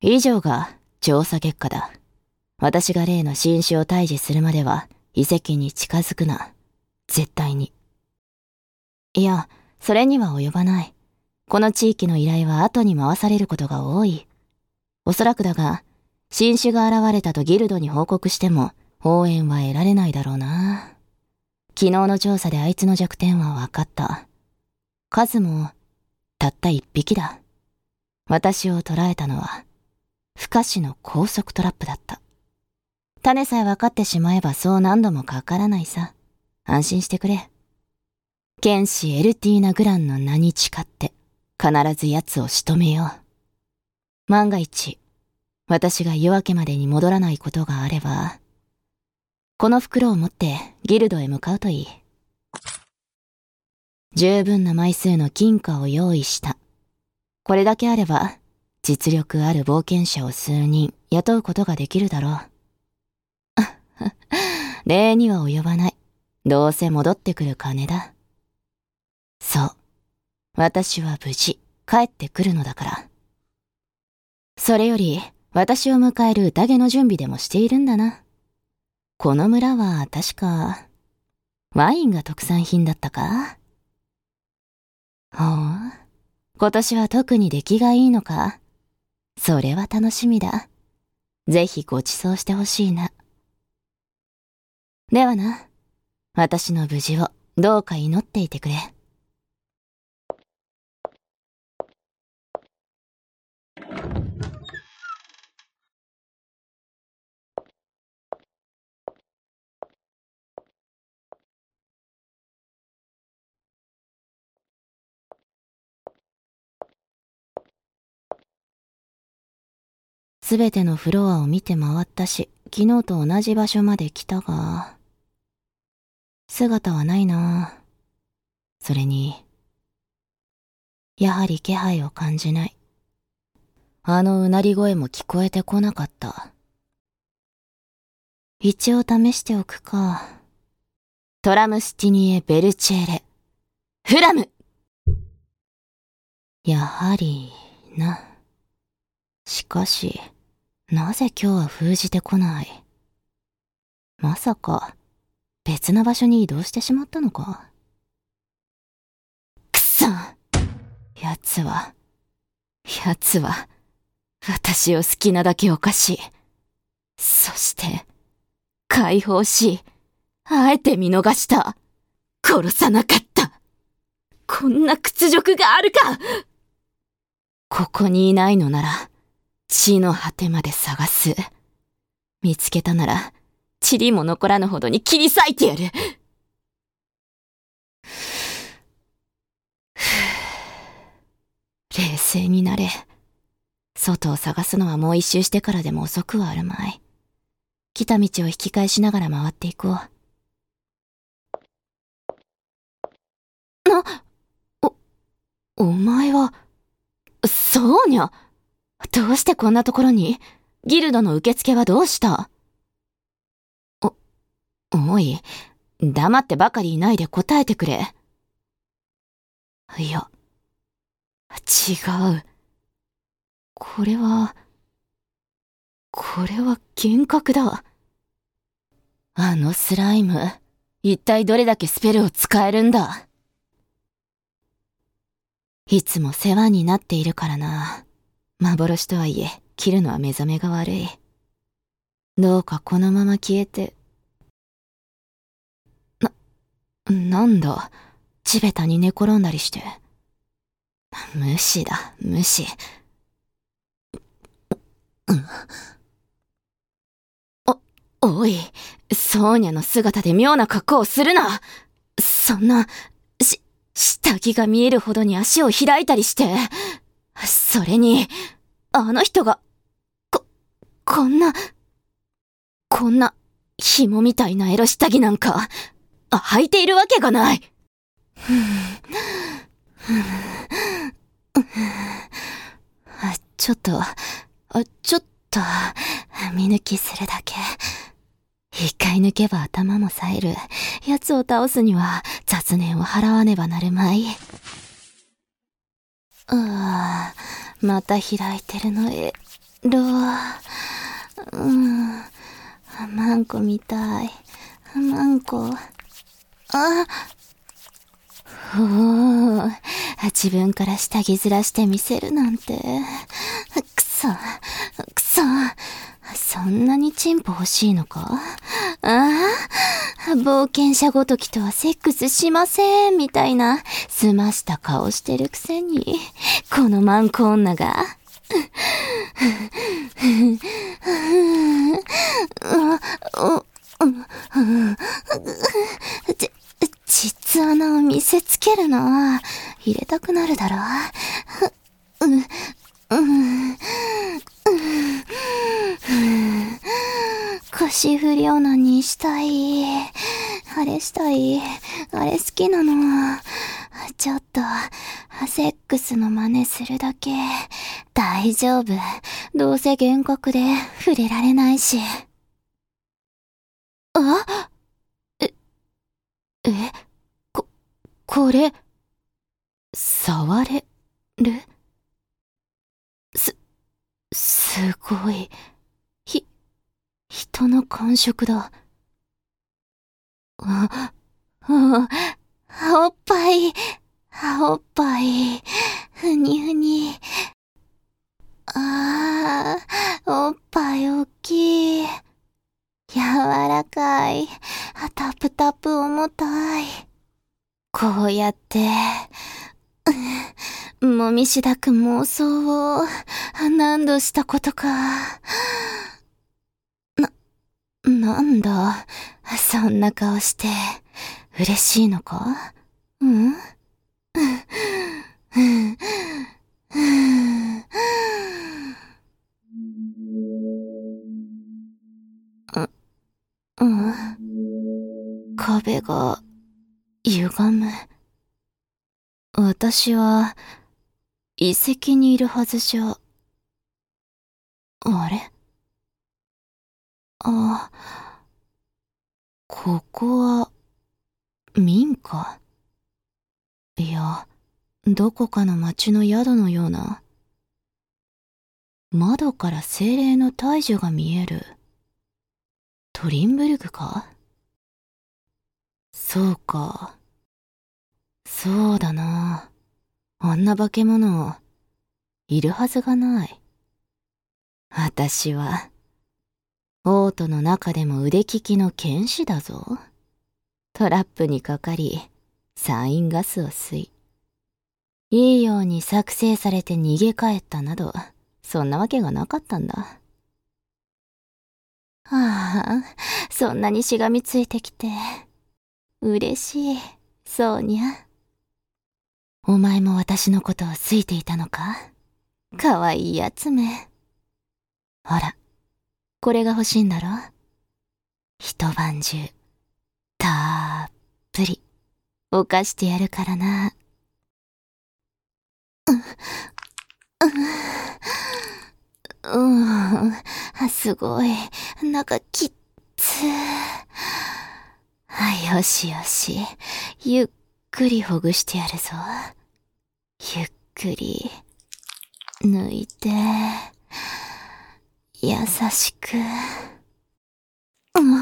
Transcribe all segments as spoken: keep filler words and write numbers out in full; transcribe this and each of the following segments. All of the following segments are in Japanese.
以上が調査結果だ。私が例の新種を退治するまでは遺跡に近づくな。絶対に。いや、それには及ばない。この地域の依頼は後に回されることが多い。おそらくだが、新種が現れたとギルドに報告しても応援は得られないだろうな。昨日の調査であいつの弱点は分かった。数もたった一匹だ。私を捕らえたのは不可視の高速トラップだった。種さえ分かってしまえばそう何度もかからないさ。安心してくれ。剣士エルティーナ・グランの名に誓って必ず奴を仕留めよう。万が一私が夜明けまでに戻らないことがあれば、この袋を持ってギルドへ向かうといい。十分な枚数の金貨を用意した。これだけあれば実力ある冒険者を数人雇うことができるだろう。礼には及ばない。どうせ戻ってくる金だ。そう。私は無事帰ってくるのだから。それより私を迎える宴の準備でもしているんだな。この村は確かワインが特産品だったか？ほう。今年は特に出来がいいのか？それは楽しみだ。ぜひご馳走してほしいな。ではな、私の無事をどうか祈っていてくれ。すべてのフロアを見て回ったし、昨日と同じ場所まで来たが、姿はないな。それに、やはり気配を感じない。あのうなり声も聞こえてこなかった。一応試しておくか。トラムスティニエ・ベルチェーレ。フラム！やはりな。しかし、なぜ今日は封じてこない？まさか、別な場所に移動してしまったのか？くそ！奴は、奴は、私を好きなだけおかしい。そして、解放し、あえて見逃した。殺さなかった。こんな屈辱があるか！ここにいないのなら、地の果てまで探す。見つけたなら、塵も残らぬほどに切り裂いてやる。冷静になれ。外を探すのはもう一周してからでも遅くはあるまい。来た道を引き返しながら回っていこう。な、お、お前は、そうにゃ。どうしてこんなところに？ギルドの受付はどうした？お、おい、黙ってばかりいないで答えてくれ。いや、違う。これは、これは幻覚だ。あのスライム、一体どれだけスペルを使えるんだ？いつも世話になっているからな。幻とはいえ、切るのは目覚めが悪い。どうかこのまま消えて。な、なんだ、地べたに寝転んだりして。無視だ、無視。うん。お、おい、ソーニャの姿で妙な格好をするな。そんな、し、下着が見えるほどに足を開いたりして。それに、あの人が、こ、こんな、こんな、紐みたいなエロ下着なんか、あ、履いているわけがない。ちょっと、ちょっと、見抜きするだけ。一回抜けば頭も冴える。奴を倒すには雑念を払わねばなるまい。ああ、また開いてるのえ、 ろ。うん。マンコみたい。マンコ。あおー、自分から下着ずらして見せるなんて。くそ、くそ。そんなにチンポ欲しいのか？ああ、冒険者ごときとはセックスしません、みたいな、すました顔してるくせに、このマンコ女が。ち、実穴を見せつけるな。入れたくなるだろ。う、う、う、腰振り女にしたい。あれしたい。あれ好きなの。ちょっと、セックスの真似するだけ。大丈夫。どうせ幻覚で触れられないし。あ？え、え、こ、これ、触れる？す、すごい。ひ、人の感触だ。あ、あ、おっぱい、おっぱい、ふにふに。ああ、おっぱいおっきい。柔らかい。タプタプ重たい。こうやって、もみしだく妄想を何度したことか。な、なんだ、そんな顔して嬉しいのか？うん？うん、壁が歪む。私は遺跡にいるはずじゃ。あれ？あ、ここは民家？いや、どこかの町の宿のような。窓から精霊の大樹が見える。トリンブルグか？そうか。そうだな。あんな化け物、いるはずがない。私は、王都の中でも腕利きの剣士だぞ。トラップにかかり、サインガスを吸い、いいように作成されて逃げ帰ったなど、そんなわけがなかったんだ。はあ、そんなにしがみついてきて、嬉しい、そうにゃ。お前も私のことを好いていたのか？かわいいやつめ。ほら、これが欲しいんだろ？一晩中、たっぷり、犯してやるからな。うん、うん、すごい、中きっつ。よしよし、ゆっくりほぐしてやるぞ。ゆっくり、抜いて、優しく。うん、うん、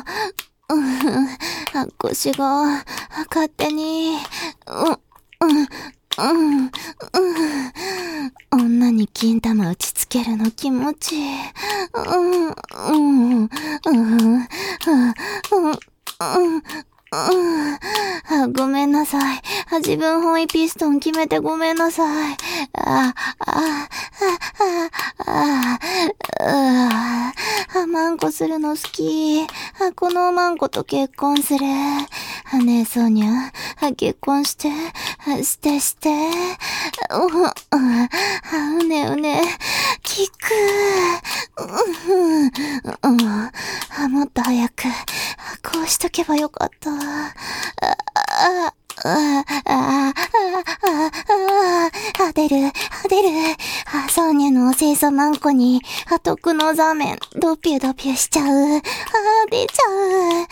腰が勝手に、うん、うん、うん、うん。女に金玉打ちつけるの気持ちいい。うん、うん、うん、うん、うん、うん。あ、ごめんなさい。あ、自分本位ピストン決めてごめんなさい。あ、あ、あ、あ、あ、あ、あ、マンコするの好き。あ、このマンコと結婚する。あ、ねえ、ソニャ。あ、結婚して。あ、して、して。う、あ、うねうね。聞く。うん、うん、あ、もっと早く。こうしとけばよかった。あ、あ、あ、あ、あ、あ、出る、出る。あ、ソーニャのお清楚マンコに、あ、徳の座面、ドピュドピュしちゃう。あ、出ちゃう。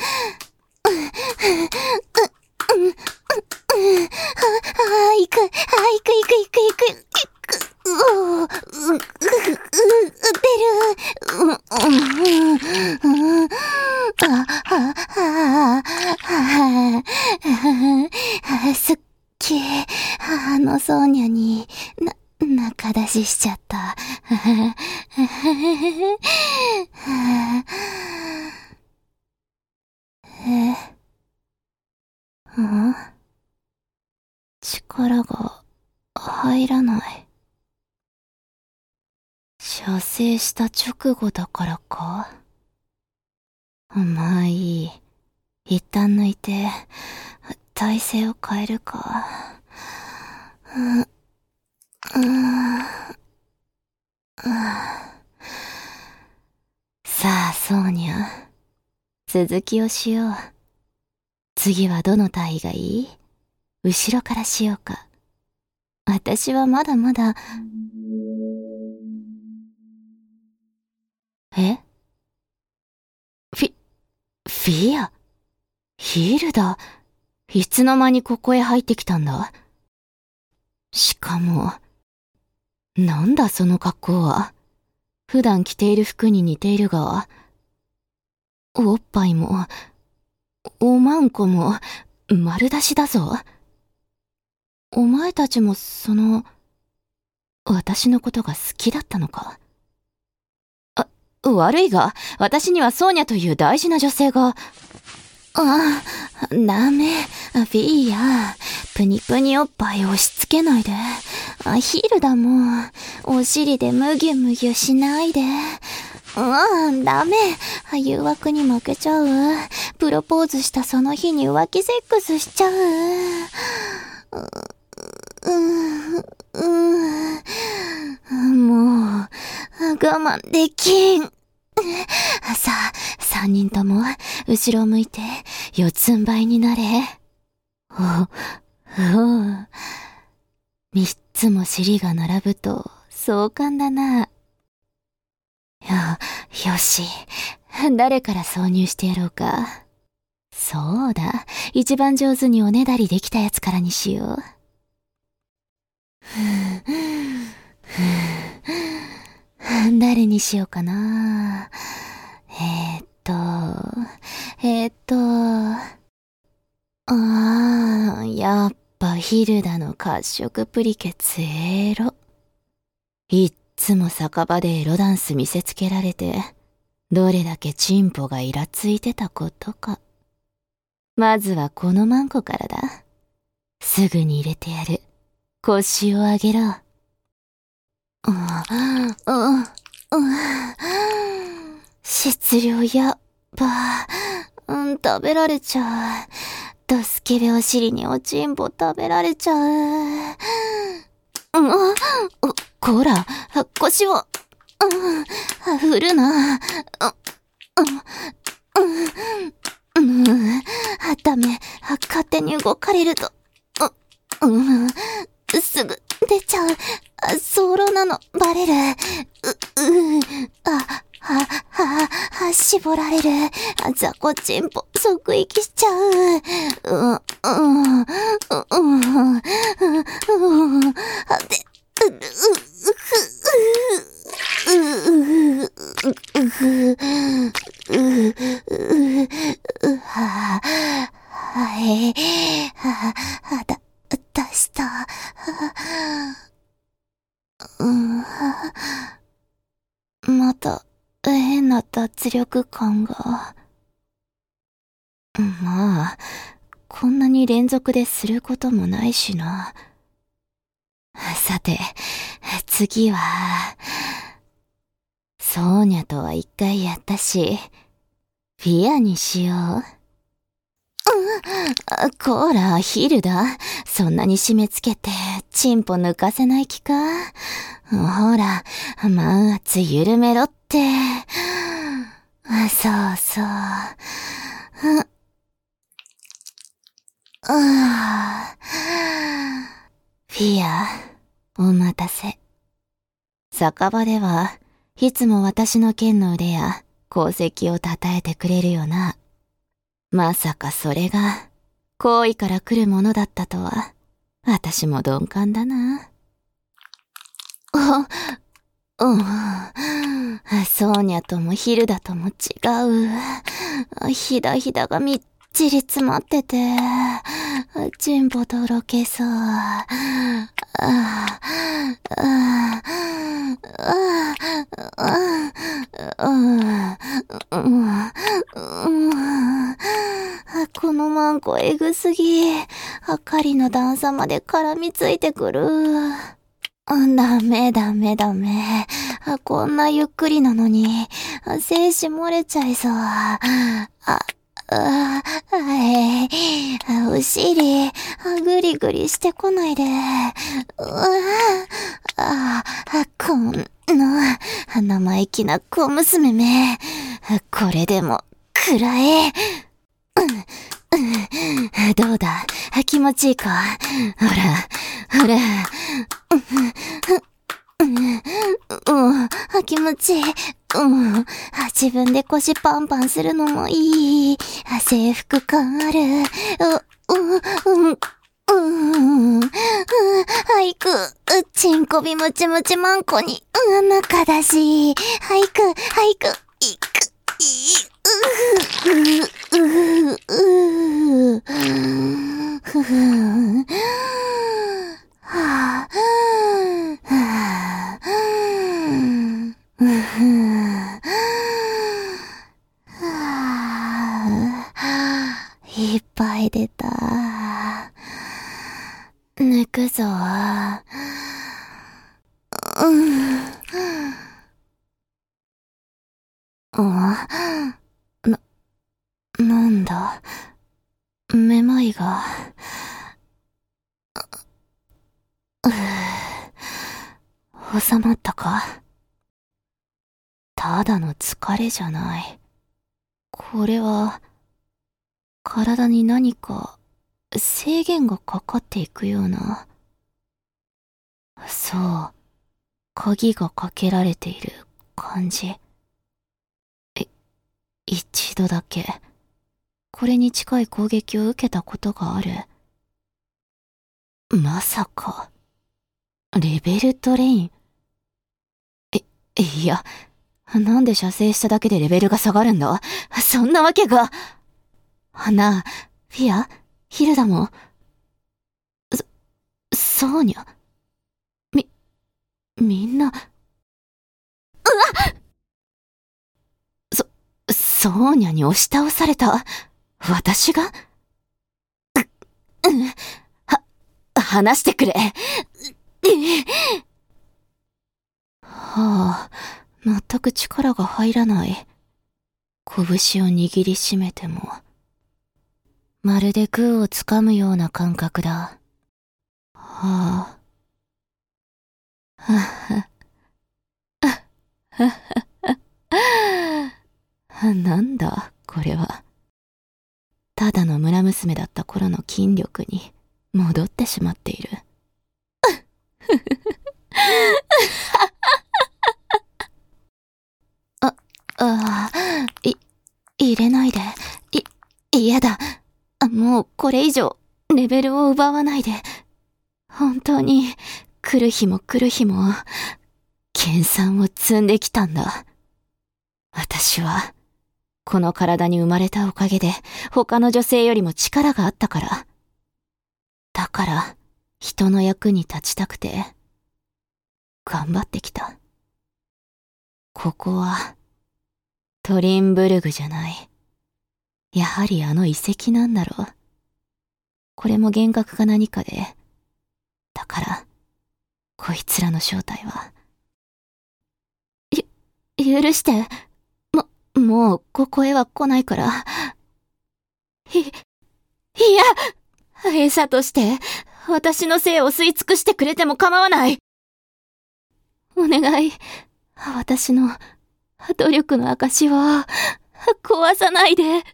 あ、行く、あ、行く、行く、行く、行く。うお、う、う、う、出る。 え、ん？力が入らない。射精した直後だからか？まあいい。一旦抜いて、体勢を変えるか。うん、うん、さあ、そうにゃ。続きをしよう。次はどの体位がいい？後ろからしようか。私はまだまだ。え？フィ、フィア？ヒルダ？いつの間にここへ入ってきたんだ？しかも、なんだその格好は。普段着ている服に似ているが、おっぱいも、おまんこも、丸出しだぞ。お前たちもその、私のことが好きだったのか？あ、悪いが、私にはソーニャという大事な女性が。あ、ダメ、フィーヤ。プニプニおっぱい押し付けないで。あ、ヒルダも、お尻でムギュムギュしないで。うん、ダメ。誘惑に負けちゃう。プロポーズしたその日に浮気セックスしちゃう。う、う、う、もう、我慢できん。さあ、三人とも、後ろを向いて、四つん這いになれ。お、おう。三つも尻が並ぶと、壮観だな。よ、よし。誰から挿入してやろうか。そうだ。一番上手におねだりできたやつからにしよう。誰にしようかな。えーっと、えーっと、あー、やっぱヒルダの褐色プリケツエロ。いっつも酒場でエロダンス見せつけられて、どれだけチンポがイラついてたことか。まずはこのマンコからだ。すぐに入れてやる。腰を上げろ。うん、うん、うん。質量やっば。うん、食べられちゃう。ドスケベお尻におちんぽ食べられちゃう。うん、こら、腰を、うん、振るな。うん、うん、うん、ダメ、勝手に動かれると、うん、すぐ出ちゃう。早漏なのバレる。う、う、あ、は、は、は、絞られる。雑魚チンポ、即息しちゃう。う、うん、うん、うん、うん、うん、あ、で、う、う、う、う、う、う、う、う、は、は、え、は、は、だ、出した。うん、また変な脱力感が。まあ、こんなに連続ですることもないしな。さて、次は、ソーニャとは一回やったし、フィアにしよう。うん、こら、ヒルダ。そんなに締め付けて、チンポ抜かせない気か？ほら、満圧緩めろって。そうそう。う、あフィア、お待たせ。酒場では、いつも私の剣の腕や功績を称えてくれるよな。まさかそれが、好意から来るものだったとは、私も鈍感だな。あ、うん。ソーニャともヒルダとも違う。ひだひだがみっちり詰まってて、チンポとろけそう。ああ、あこのマンコえぐすぎ。あかりの段差まで絡みついてくる。ダメダメダメ。こんなゆっくりなのに、精子漏れちゃいそう。あ、あ、あ、はい。お尻、ぐりぐりしてこないで。うわあ、こんな、生意気な小娘め。これでも、くらえ。どうだ、気持ちいいか。ほら、ほら。うん、気持ちいい。うん、自分で腰パンパンするのもいい。制服感ある。う、うん、うん、うん、俳句、ちんこびムチムチマンコに、うん、中だし。俳句、俳句、いく、い、う、う、う、う、う、ふふ、はぁ、いっぱい出た。抜くぞ。うん。あ、な、なんだ。めまいが。収まったか。ただの疲れじゃない。これは、体に何か制限がかかっていくような。そう、鍵がかけられている感じ。え、一度だけ、これに近い攻撃を受けたことがある。まさか、レベルトレイン。え、いや、なんで射精しただけでレベルが下がるんだ？そんなわけが。なあ、フィア、ヒルダも、そ、ソーニャ。み、みんな、うわっ！そ、ソーニャに押し倒された。私が？う、うん、は、話してくれ。はあ、全く力が入らない。拳を握りしめても、まるで空をつかむような感覚だ。はあ。はは。ははは。なんだ、これは。ただの村娘だった頃の筋力に戻ってしまっている。あ、ああ、い、入れないで。い、嫌だ。もうこれ以上、レベルを奪わないで。本当に、来る日も来る日も、研鑽を積んできたんだ。私は、この体に生まれたおかげで、他の女性よりも力があったから。だから、人の役に立ちたくて、頑張ってきた。ここは、トリンブルグじゃない。やはりあの遺跡なんだろう。これも幻覚か何かで。だから、こいつらの正体は。ゆ、許して。も、もう、ここへは来ないから。い、いや、餌として、私の性を吸い尽くしてくれても構わない。お願い、私の努力の証を壊さないで。うわ、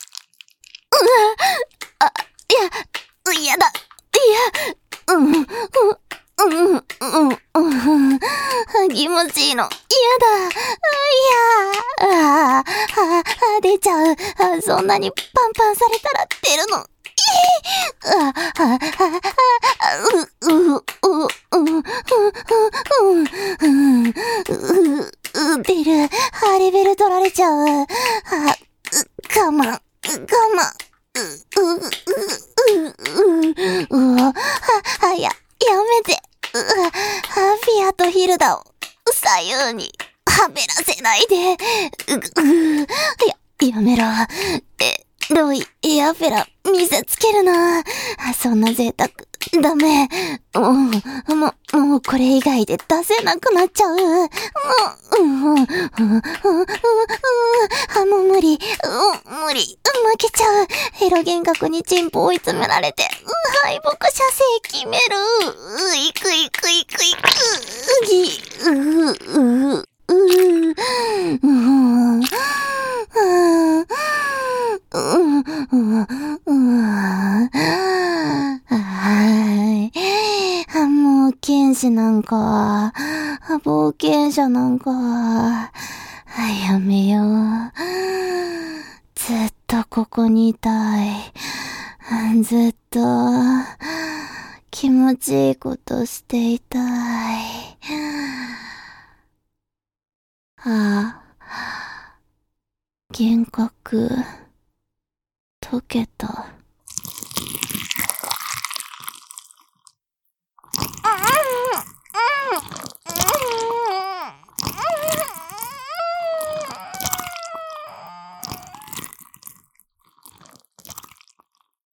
あ、いや、嫌だ、いや、うん、うん、うん、うん、うん、気持ちいいの、嫌だ、いや、ああ、出ちゃう、そんなにパンパンされたら出るの。あ、あ、あ、う、う、う、う、う、う、う、出る。レベル取られちゃう。あ、我慢、我慢。 う、う、う、う、うわ、は、はや、やめて。うわ、ハフィアとヒルダを左右にはべらせないで。う、う、や、やめろ。え、ロイ、エアフェラ、見せつけるな。そんな贅沢、ダメ。もう、もう、もうこれ以外で出せなくなっちゃう。もう、うん、うん、うん、うん、あ、もう無理。うん、無理。負けちゃう。ヘロ幻覚にチンポ追い詰められて、うん、敗北射精決める。う、いくいくいくいく。うぎ、う、う、う、う、う、うん、うん、はい。もう、剣士なんか、冒険者なんか、やめよう。ずっとここにいたい。ずっと、気持ちいいことしていたい。ああ、幻覚、解けた。